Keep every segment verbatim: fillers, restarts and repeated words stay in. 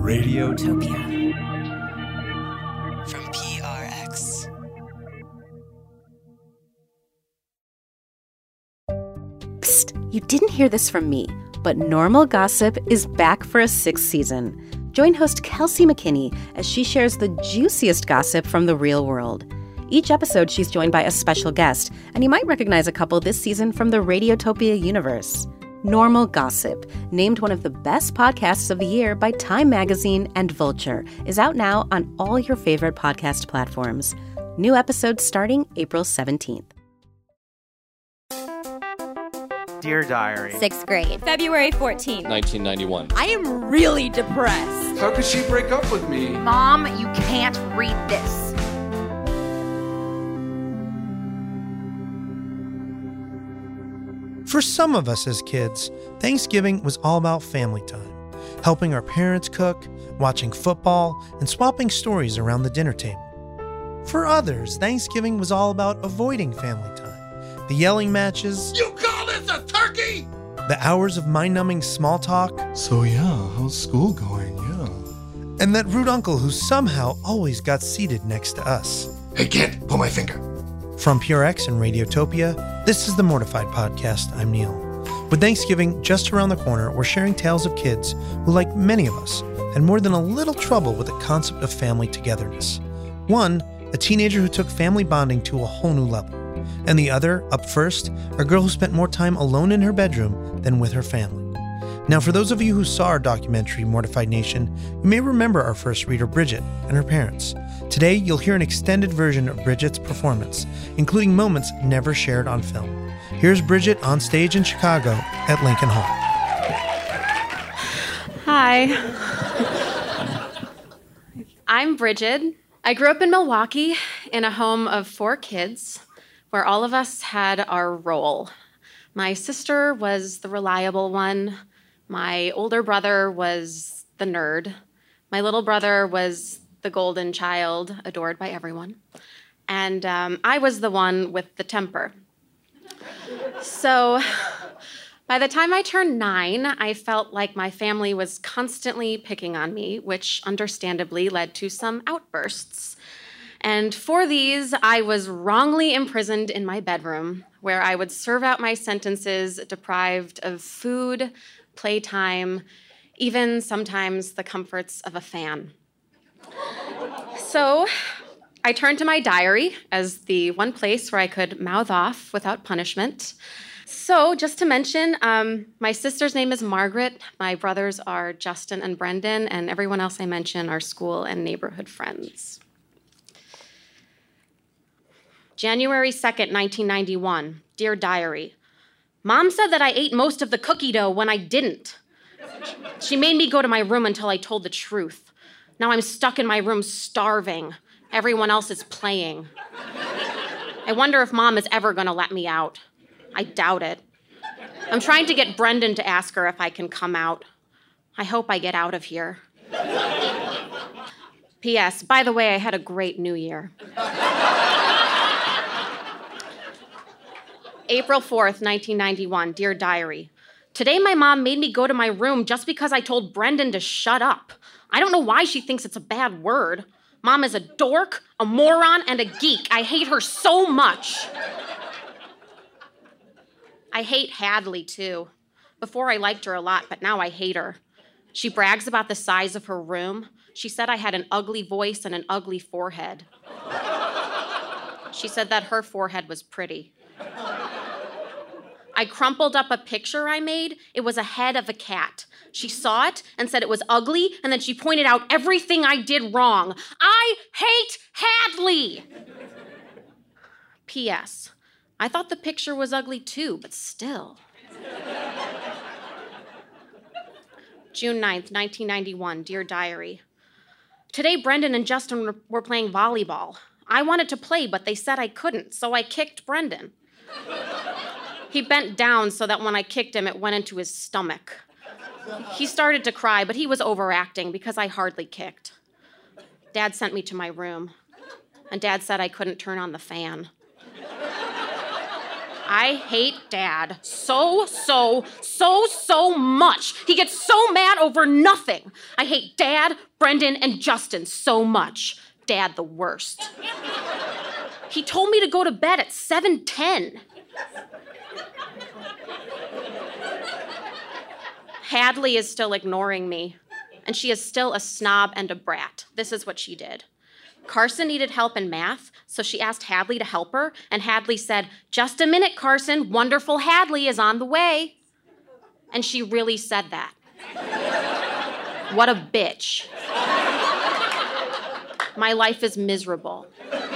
Radiotopia. From P R X. Psst, you didn't hear this from me, but Normal Gossip is back for a sixth season. Join host Kelsey McKinney as she shares the juiciest gossip from the real world. Each episode, she's joined by a special guest, and you might recognize a couple this season from the Radiotopia universe. Normal Gossip, named one of the best podcasts of the year by Time Magazine and Vulture, is out now on all your favorite podcast platforms. New episodes starting April seventeenth. Dear Diary. Sixth grade. February fourteenth. nineteen ninety-one. I am really depressed. How could she break up with me? Mom, you can't read this. For some of us as kids, Thanksgiving was all about family time, helping our parents cook, watching football, and swapping stories around the dinner table. For others, Thanksgiving was all about avoiding family time, the yelling matches. You call this a turkey? The hours of mind-numbing small talk. So yeah, how's school going? Yeah. And that rude uncle who somehow always got seated next to us. Hey kid, pull my finger. From P R X and Radiotopia, this is the Mortified Podcast. I'm Neil. With Thanksgiving just around the corner, we're sharing tales of kids who, like many of us, had more than a little trouble with the concept of family togetherness. One, a teenager who took family bonding to a whole new level. And the other, up first, a girl who spent more time alone in her bedroom than with her family. Now, for those of you who saw our documentary, Mortified Nation, you may remember our first reader, Bridget, and her parents. Today, you'll hear an extended version of Bridget's performance, including moments never shared on film. Here's Bridget on stage in Chicago at Lincoln Hall. Hi. I'm Bridget. I grew up in Milwaukee in a home of four kids where all of us had our role. My sister was the reliable one. My older brother was the nerd. My little brother was the golden child, adored by everyone. And um, I was the one with the temper. So by the time I turned nine, I felt like my family was constantly picking on me, which understandably led to some outbursts. And for these, I was wrongly imprisoned in my bedroom, where I would serve out my sentences deprived of food, playtime, even sometimes the comforts of a fan. So I turned to my diary as the one place where I could mouth off without punishment. So just to mention, um, my sister's name is Margaret, my brothers are Justin and Brendan, and everyone else I mention are school and neighborhood friends. January second, nineteen ninety-one, Dear Diary. Mom said that I ate most of the cookie dough when I didn't. She made me go to my room until I told the truth. Now I'm stuck in my room starving. Everyone else is playing. I wonder if Mom is ever gonna let me out. I doubt it. I'm trying to get Brendan to ask her if I can come out. I hope I get out of here. P S. By the way, I had a great New Year. April fourth, nineteen ninety-one, Dear Diary. Today my mom made me go to my room just because I told Brendan to shut up. I don't know why she thinks it's a bad word. Mom is a dork, a moron, and a geek. I hate her so much. I hate Hadley, too. Before I liked her a lot, but now I hate her. She brags about the size of her room. She said I had an ugly voice and an ugly forehead. She said that her forehead was pretty. I crumpled up a picture I made. It was a head of a cat. She saw it and said it was ugly, and then she pointed out everything I did wrong. I hate Hadley! P S. I thought the picture was ugly too, but still. June ninth, nineteen ninety-one, Dear Diary. Today, Brendan and Justin were playing volleyball. I wanted to play, but they said I couldn't, so I kicked Brendan. He bent down so that when I kicked him, it went into his stomach. He started to cry, but he was overacting because I hardly kicked. Dad sent me to my room, and Dad said I couldn't turn on the fan. I hate Dad so, so, so, so much. He gets so mad over nothing. I hate Dad, Brendan, and Justin so much. Dad the worst. He told me to go to bed at seven ten. Hadley is still ignoring me, and she is still a snob and a brat. This is what she did. Carson needed help in math, so she asked Hadley to help her, and Hadley said, "Just a minute, Carson, wonderful Hadley is on the way." And she really said that. What a bitch. My life is miserable.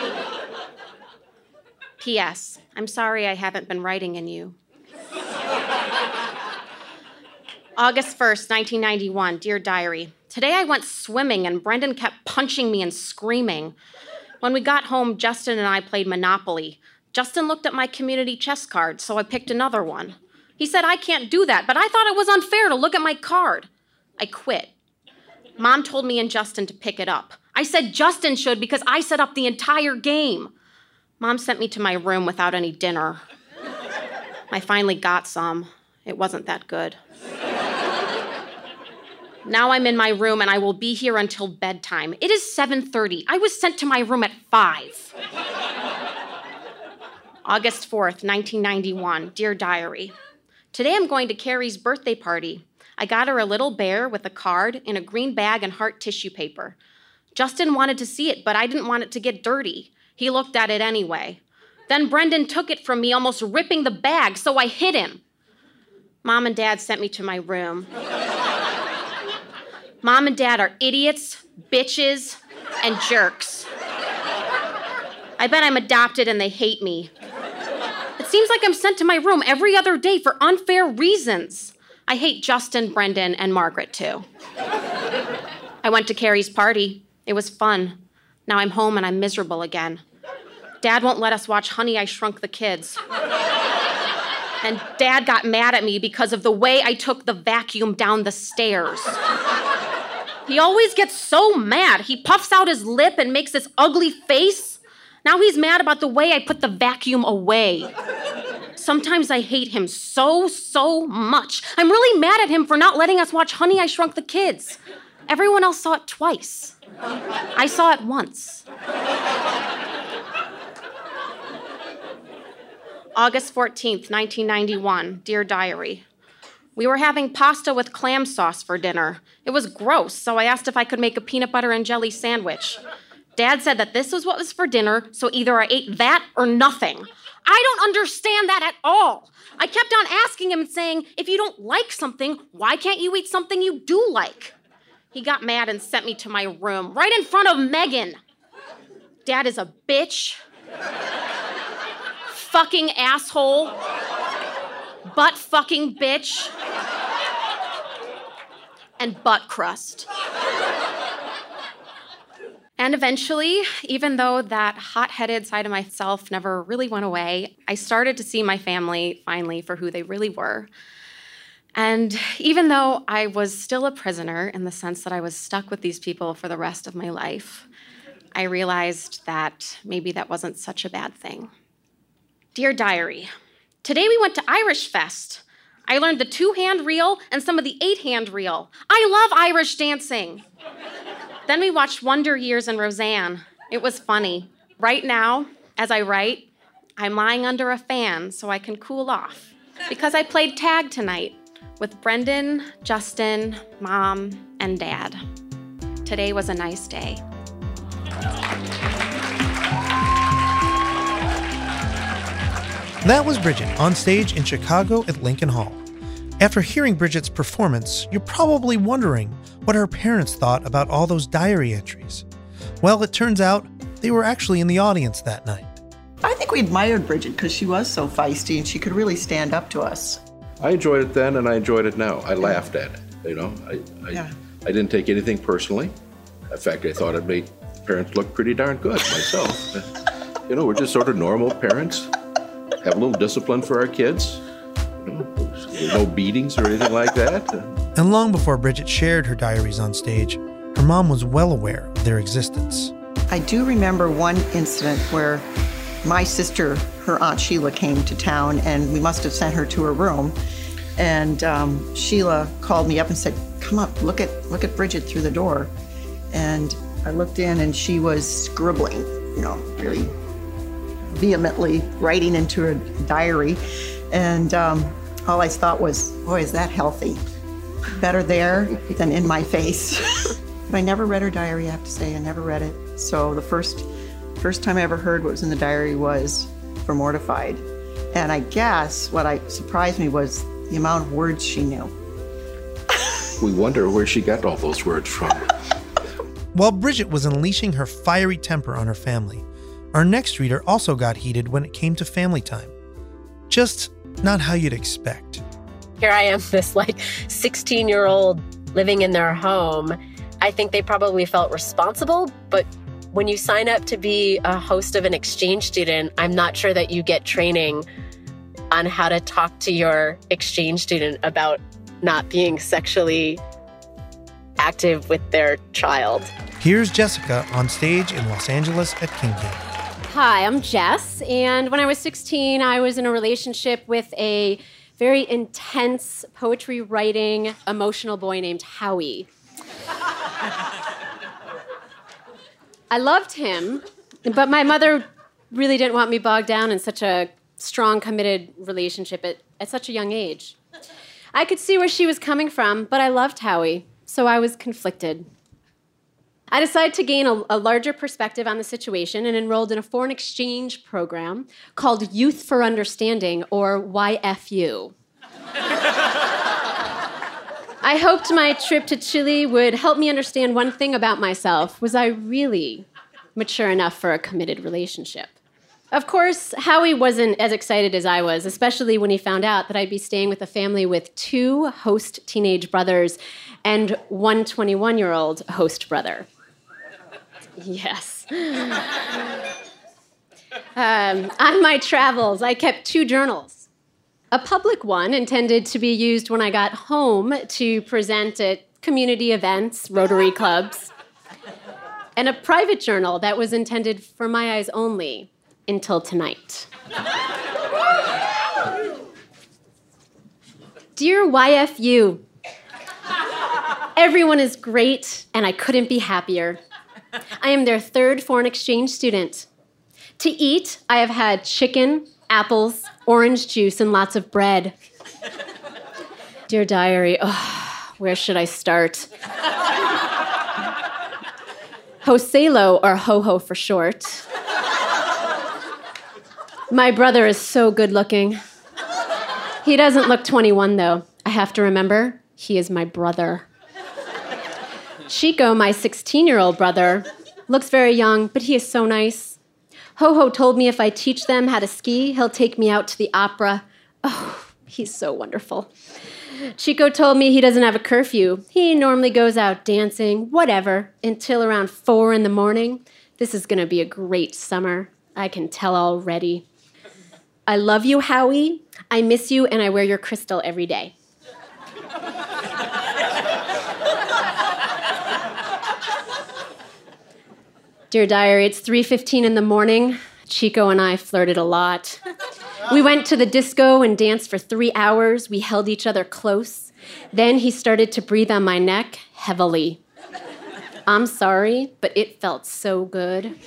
P S. I'm sorry I haven't been writing in you. August first, nineteen ninety-one, Dear Diary. Today I went swimming and Brendan kept punching me and screaming. When we got home, Justin and I played Monopoly. Justin looked at my community chess card, so I picked another one. He said I can't do that, but I thought it was unfair to look at my card. I quit. Mom told me and Justin to pick it up. I said Justin should because I set up the entire game. Mom sent me to my room without any dinner. I finally got some. It wasn't that good. Now I'm in my room and I will be here until bedtime. It is seven thirty. I was sent to my room at five. August fourth, nineteen ninety-one, Dear Diary. Today I'm going to Carrie's birthday party. I got her a little bear with a card in a green bag and heart tissue paper. Justin wanted to see it, but I didn't want it to get dirty. He looked at it anyway. Then Brendan took it from me, almost ripping the bag, so I hit him. Mom and Dad sent me to my room. Mom and Dad are idiots, bitches, and jerks. I bet I'm adopted and they hate me. It seems like I'm sent to my room every other day for unfair reasons. I hate Justin, Brendan, and Margaret, too. I went to Carrie's party. It was fun. Now I'm home and I'm miserable again. Dad won't let us watch Honey, I Shrunk the Kids. And Dad got mad at me because of the way I took the vacuum down the stairs. He always gets so mad. He puffs out his lip and makes this ugly face. Now he's mad about the way I put the vacuum away. Sometimes I hate him so, so much. I'm really mad at him for not letting us watch Honey, I Shrunk the Kids. Everyone else saw it twice. I saw it once. August fourteenth, nineteen ninety-one, Dear Diary. We were having pasta with clam sauce for dinner. It was gross, so I asked if I could make a peanut butter and jelly sandwich. Dad said that this was what was for dinner, so either I ate that or nothing. I don't understand that at all. I kept on asking him and saying, if you don't like something, why can't you eat something you do like? He got mad and sent me to my room, right in front of Megan. Dad is a bitch. Fucking asshole. Butt fucking bitch. And butt crust. And eventually, even though that hot-headed side of myself never really went away, I started to see my family finally for who they really were. And even though I was still a prisoner in the sense that I was stuck with these people for the rest of my life, I realized that maybe that wasn't such a bad thing. Dear Diary, today we went to Irish Fest. I learned the two-hand reel and some of the eight-hand reel. I love Irish dancing. Then we watched Wonder Years and Roseanne. It was funny. Right now, as I write, I'm lying under a fan so I can cool off because I played tag tonight with Brendan, Justin, Mom, and Dad. Today was a nice day. That was Bridget on stage in Chicago at Lincoln Hall. After hearing Bridget's performance, you're probably wondering what her parents thought about all those diary entries. Well, it turns out they were actually in the audience that night. I think we admired Bridget because she was so feisty and she could really stand up to us. I enjoyed it then and I enjoyed it now. I laughed at it, you know. I I, Yeah. I didn't take anything personally. In fact, I thought it made parents look pretty darn good myself. You know, we're just sort of normal parents. Have a little discipline for our kids. You know, no beatings or anything like that. And long before Bridget shared her diaries on stage, her mom was well aware of their existence. I do remember one incident where my sister, her Aunt Sheila, came to town, and we must have sent her to her room. And um, Sheila called me up and said, come up, look at look at Bridget through the door. And I looked in, and she was scribbling, you know, very vehemently writing into her diary. And um, all I thought was, boy, is that healthy. Better there than in my face. But I never read her diary, I have to say. I never read it. So the first first time I ever heard what was in the diary was for Mortified. And I guess what I surprised me was the amount of words she knew. We wonder where she got all those words from. While Bridget was unleashing her fiery temper on her family, our next reader also got heated when it came to family time. Just not how you'd expect. Here I am, this like sixteen-year-old living in their home. I think they probably felt responsible, but when you sign up to be a host of an exchange student, I'm not sure that you get training on how to talk to your exchange student about not being sexually active with their child. Here's Jessica on stage in Los Angeles at Kinkin. Hi, I'm Jess, and when I was sixteen, I was in a relationship with a very intense poetry writing, emotional boy named Howie. I loved him, but my mother really didn't want me bogged down in such a strong, committed relationship at, at such a young age. I could see where she was coming from, but I loved Howie, so I was conflicted. I decided to gain a, a larger perspective on the situation and enrolled in a foreign exchange program called Youth for Understanding, or Y F U. I hoped my trip to Chile would help me understand one thing about myself. Was I really mature enough for a committed relationship? Of course, Howie wasn't as excited as I was, especially when he found out that I'd be staying with a family with two host teenage brothers and one twenty-one-year-old host brother. Yes. um, on my travels, I kept two journals. A public one intended to be used when I got home to present at community events, Rotary clubs, and a private journal that was intended for my eyes only until tonight. Dear Y F U, everyone is great, and I couldn't be happier. I am their third foreign exchange student. To eat, I have had chicken, apples, orange juice, and lots of bread. Dear diary, oh, where should I start? Joselo, or Ho-Ho for short. My brother is so good looking. He doesn't look twenty-one, though. I have to remember, he is my brother. Chico, my sixteen-year-old brother, looks very young, but he is so nice. Ho-Ho told me if I teach them how to ski, he'll take me out to the opera. Oh, he's so wonderful. Chico told me he doesn't have a curfew. He normally goes out dancing, whatever, until around four in the morning. This is going to be a great summer. I can tell already. I love you, Howie. I miss you, and I wear your crystal every day. Dear diary, it's three fifteen in the morning. Chico and I flirted a lot. We went to the disco and danced for three hours. We held each other close. Then he started to breathe on my neck heavily. I'm sorry, but it felt so good.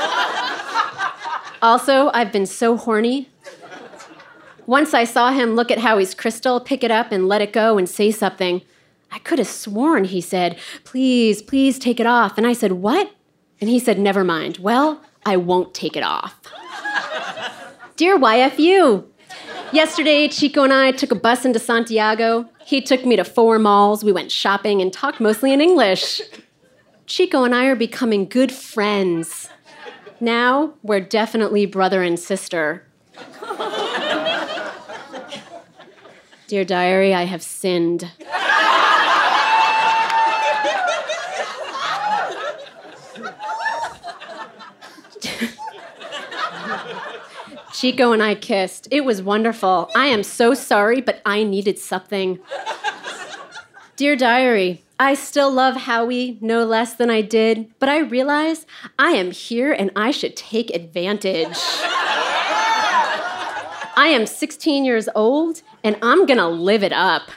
Also, I've been so horny. Once I saw him look at Howie's crystal, pick it up and let it go and say something. I could have sworn he said, please, please take it off. And I said, what? And he said, never mind. Well, I won't take it off. Dear Y F U, yesterday Chico and I took a bus into Santiago. He took me to four malls. We went shopping and talked mostly in English. Chico and I are becoming good friends. Now we're definitely brother and sister. Dear diary, I have sinned. Chico and I kissed. It was wonderful. I am so sorry, but I needed something. Dear diary, I still love Howie no less than I did, but I realize I am here and I should take advantage. I am sixteen years old and I'm gonna live it up.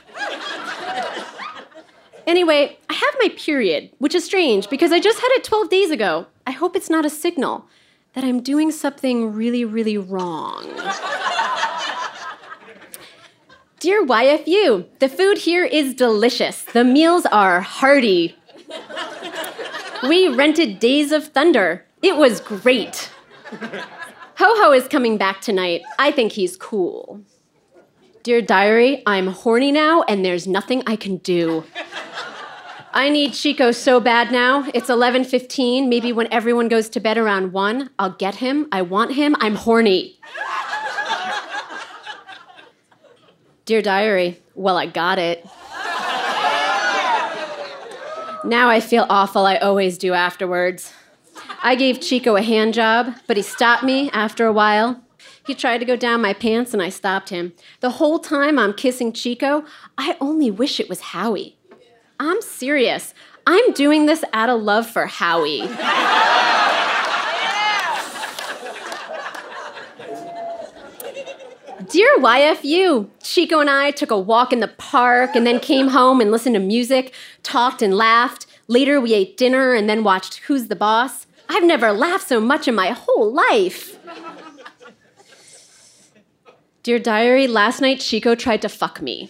Anyway, I have my period, which is strange because I just had it twelve days ago. I hope it's not a signal that I'm doing something really, really wrong. Dear Y F U, the food here is delicious. The meals are hearty. We rented Days of Thunder. It was great. Ho-Ho is coming back tonight. I think he's cool. Dear Diary, I'm horny now and there's nothing I can do. I need Chico so bad now. It's eleven fifteen. Maybe when everyone goes to bed around one, I'll get him. I want him. I'm horny. Dear Diary, well, I got it. Now I feel awful. I always do afterwards. I gave Chico a hand job, but he stopped me after a while. He tried to go down my pants, and I stopped him. The whole time I'm kissing Chico, I only wish it was Howie. I'm serious. I'm doing this out of love for Howie. Dear Y F U, Chico and I took a walk in the park and then came home and listened to music, talked and laughed. Later we ate dinner and then watched Who's the Boss. I've never laughed so much in my whole life. Dear Diary, last night Chico tried to fuck me.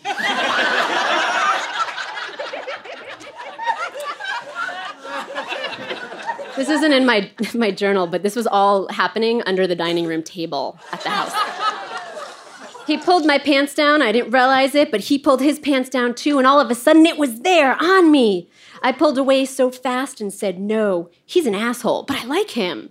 This isn't in my, my journal, but this was all happening under the dining room table at the house. He pulled my pants down. I didn't realize it, but he pulled his pants down too, and all of a sudden it was there on me. I pulled away so fast and said, no, he's an asshole, but I like him.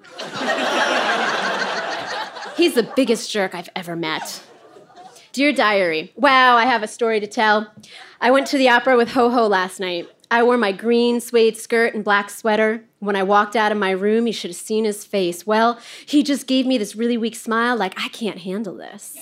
He's the biggest jerk I've ever met. Dear Diary, wow, I have a story to tell. I went to the opera with Ho-Ho last night. I wore my green suede skirt and black sweater. When I walked out of my room, you should have seen his face. Well, he just gave me this really weak smile like, I can't handle this.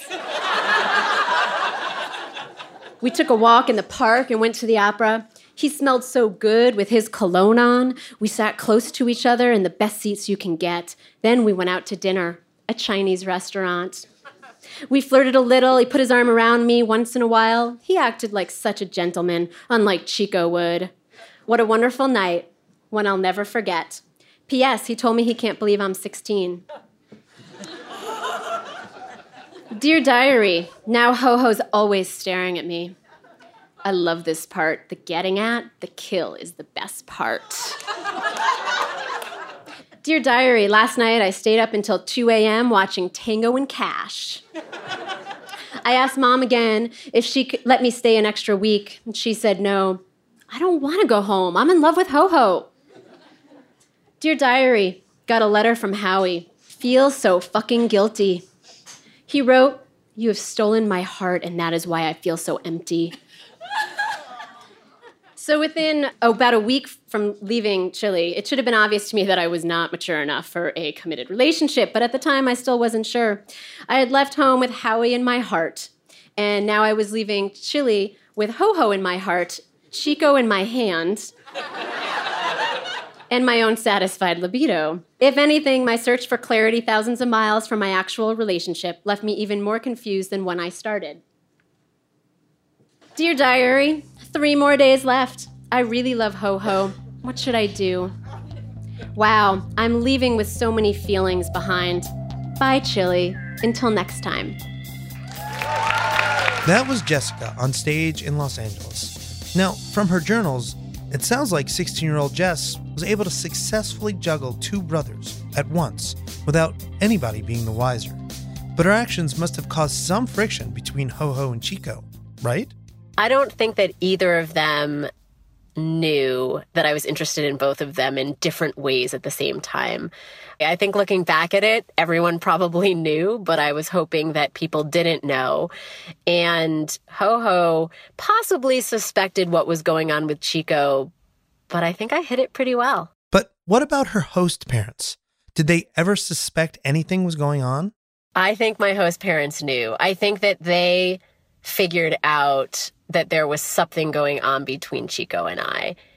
We took a walk in the park and went to the opera. He smelled so good with his cologne on. We sat close to each other in the best seats you can get. Then we went out to dinner, a Chinese restaurant. We flirted a little. He put his arm around me once in a while. He acted like such a gentleman, unlike Chico would. What a wonderful night, one I'll never forget. P S. He told me he can't believe I'm sixteen. Dear Diary, now Ho-Ho's always staring at me. I love this part. The getting at, the kill is the best part. Dear Diary, last night I stayed up until two a.m. watching Tango and Cash. I asked Mom again if she could let me stay an extra week, and she said no. I don't want to go home. I'm in love with Ho-Ho. Dear Diary, got a letter from Howie. Feel so fucking guilty. He wrote, you have stolen my heart, and that is why I feel so empty. So within oh, about a week from leaving Chile, it should have been obvious to me that I was not mature enough for a committed relationship, but at the time I still wasn't sure. I had left home with Howie in my heart, and now I was leaving Chile with Ho-Ho in my heart, Chico in my hand, and my own satisfied libido. If anything, my search for clarity thousands of miles from my actual relationship left me even more confused than when I started. Dear Diary, three more days left. I really love Ho-Ho. What should I do? Wow, I'm leaving with so many feelings behind. Bye, Chile. Until next time. That was Jessica on stage in Los Angeles. Now, from her journals, it sounds like sixteen-year-old Jess was able to successfully juggle two brothers at once without anybody being the wiser. But her actions must have caused some friction between Ho-Ho and Chico, right? I don't think that either of them knew that I was interested in both of them in different ways at the same time. I think looking back at it, everyone probably knew, but I was hoping that people didn't know. And Ho-Ho possibly suspected what was going on with Chico, but I think I hid it pretty well. But what about her host parents? Did they ever suspect anything was going on? I think my host parents knew. I think that they figured out that there was something going on between Chico and I.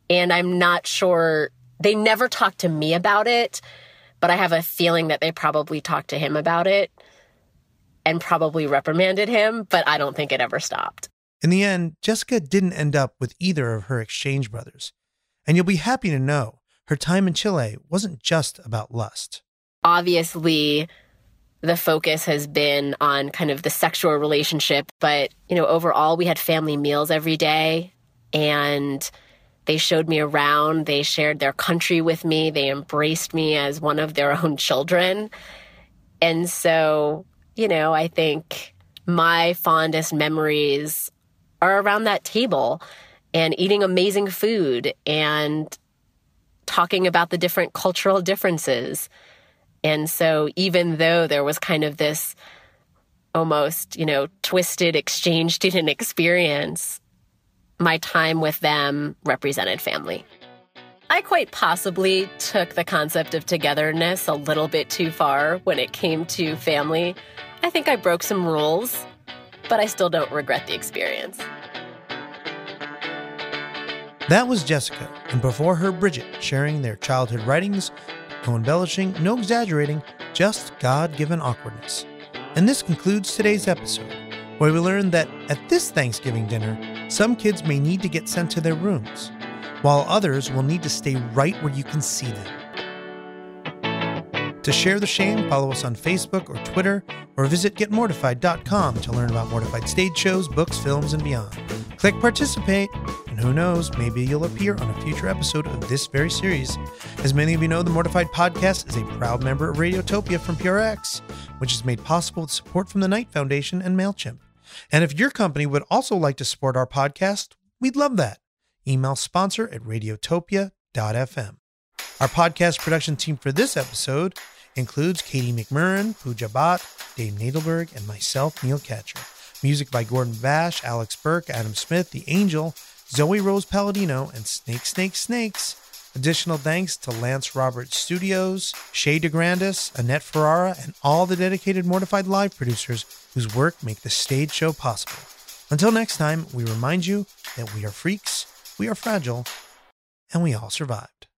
And I'm not sure, they never talked to me about it, but I have a feeling that they probably talked to him about it and probably reprimanded him, but I don't think it ever stopped. In the end, Jessica didn't end up with either of her exchange brothers. And you'll be happy to know her time in Chile wasn't just about lust. Obviously, the focus has been on kind of the sexual relationship, but, you know, overall, we had family meals every day, and they showed me around. They shared their country with me. They embraced me as one of their own children. And so, you know, I think my fondest memories are around that table and eating amazing food and talking about the different cultural differences. And so even though there was kind of this almost, you know, twisted exchange student experience, my time with them represented family. I quite possibly took the concept of togetherness a little bit too far when it came to family. I think I broke some rules, but I still don't regret the experience. That was Jessica, and before her, Bridget, sharing their childhood writings, no embellishing, no exaggerating, just God-given awkwardness. And this concludes today's episode, where we learned that at this Thanksgiving dinner, some kids may need to get sent to their rooms, while others will need to stay right where you can see them. To share the shame, follow us on Facebook or Twitter, or visit get mortified dot com to learn about Mortified stage shows, books, films, and beyond. Click participate, and who knows, maybe you'll appear on a future episode of this very series. As many of you know, the Mortified Podcast is a proud member of Radiotopia from P R X, which is made possible with support from the Knight Foundation and MailChimp. And if your company would also like to support our podcast, we'd love that. Email sponsor at radiotopia dot f m. Our podcast production team for this episode includes Katie McMurran, Pooja Bhatt, Dave Nadelberg, and myself, Neil Katcher. Music by Gordon Bash, Alex Burke, Adam Smith, The Angel, Zoe Rose Palladino, and Snake Snake Snakes. Additional thanks to Lance Roberts Studios, Shay DeGrandis, Annette Ferrara, and all the dedicated Mortified Live producers whose work make the stage show possible. Until next time, we remind you that we are freaks, we are fragile, and we all survived.